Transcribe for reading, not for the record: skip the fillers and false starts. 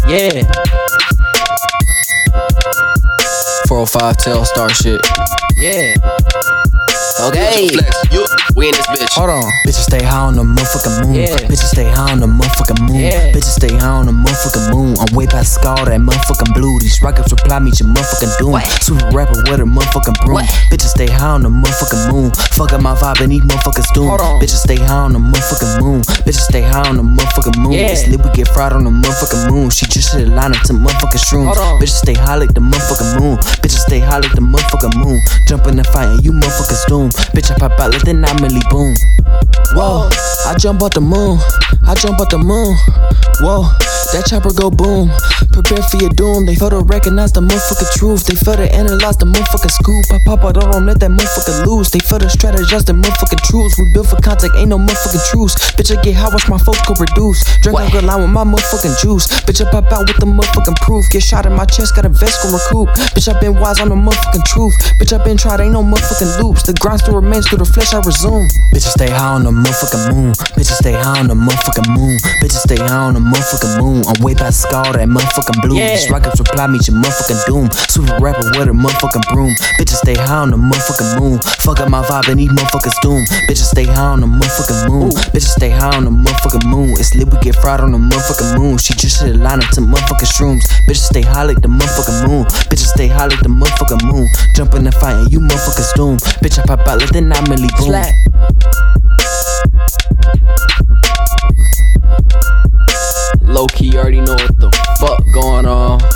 Yeah. 405 Telstar shit. Yeah. Okay. We in this bitch. Hold on. Bitches stay high on the motherfucking moon. Yeah. Bitches stay high on the motherfucking moon. Yeah. Bitches stay high on the motherfucking moon. I'm way past all that motherfucking blue. These rockets reply meet your motherfucking doom. What? Super rapper with a motherfucking broom. What? Bitches stay high on the motherfucking moon. Fuck up my vibe and these motherfuckers doom. Hold on. Bitches stay high on the motherfucking moon. Bitches stay high on the motherfucking moon. Yeah. It's lit, we get fried on the motherfucking moon. She just hit a line into motherfucking shrooms. Hold on. Bitches stay high like the motherfucking moon. Bitches stay high like the motherfucking moon. Jump in the fight and you motherfuckers doom. Bitch, I pop out like the 9 milli boom. Whoa, I jump out the moon. I jump out the moon. Whoa, that chopper go boom. Prepare for your doom. They fail to recognize the motherfucking truth. They fail to analyze the motherfucking scoop. I pop out, don't let that motherfucker lose. They fail to strategize the motherfucking truths. We built for contact, ain't no motherfucking truce. Bitch, I get high, watch my folks go reduce. Drink a good line with my motherfucking juice. Bitch, I pop out with the motherfucking proof. Get shot in my chest, got a vest gon' recoup. Bitch, I been wise on the motherfucking truth. Bitch, I been tried, ain't no motherfucking loops. The grind still remains through the flesh, I resume. Bitches stay high on the motherfucking moon. Bitches stay high on the motherfucking moon. Bitches stay high on the motherfucking moon. I'm way past all that motherfucking blue. Yeah. These rockets reply meet your motherfucking doom. Super rapper with a motherfucking broom. Bitches stay high on the motherfucking moon. Fuck up my vibe and these motherfuckers doom. Bitches stay high on the motherfucking moon. Bitches stay high on the motherfucking moon. It's lit, we get fried on the motherfucking moon. She just hit a line into motherfucking shrooms. Bitches stay high like the motherfucking moon. Bitches stay high like the motherfucking moon. Jump in the fight and you motherfuckers doom. Bitch, I pop out like the 9 milli boom. Slack. Low key, already know what the fuck going on.